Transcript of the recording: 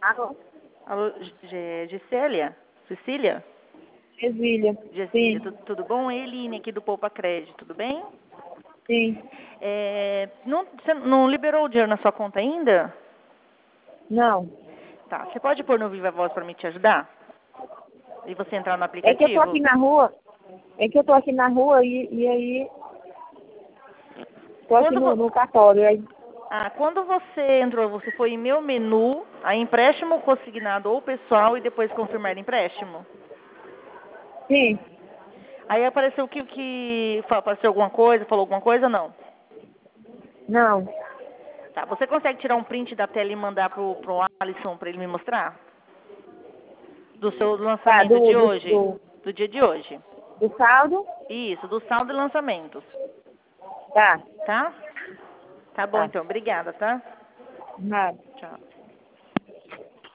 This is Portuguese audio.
Alô? Alô, Gisélia? Cecília? Gesília. Gesília, Sim, tudo bom? Eline aqui do Poupa Crédito, tudo bem? sim. Você não liberou o dinheiro na sua conta ainda? Não. Tá, você pode pôr no Viva Voz para me te ajudar? E você entrar no É que eu tô aqui aplicativo? na rua. É que eu tô aqui na rua e aí tô aqui Quando, no cartório. Aí, quando você entrou, você foi em meu menu, a empréstimo consignado ou pessoal e depois confirmar empréstimo? sim, Aí apareceu apareceu alguma coisa, falou alguma coisa, não? não. Tá, você consegue tirar um print da tela e mandar pro Alisson para ele me mostrar? Do seu Tá, lançamento de hoje? Do dia de hoje. do saldo? Isso, do saldo e lançamentos. Tá, Tá? Tá bom tá. então, obrigada, tá? Nada. Tchau.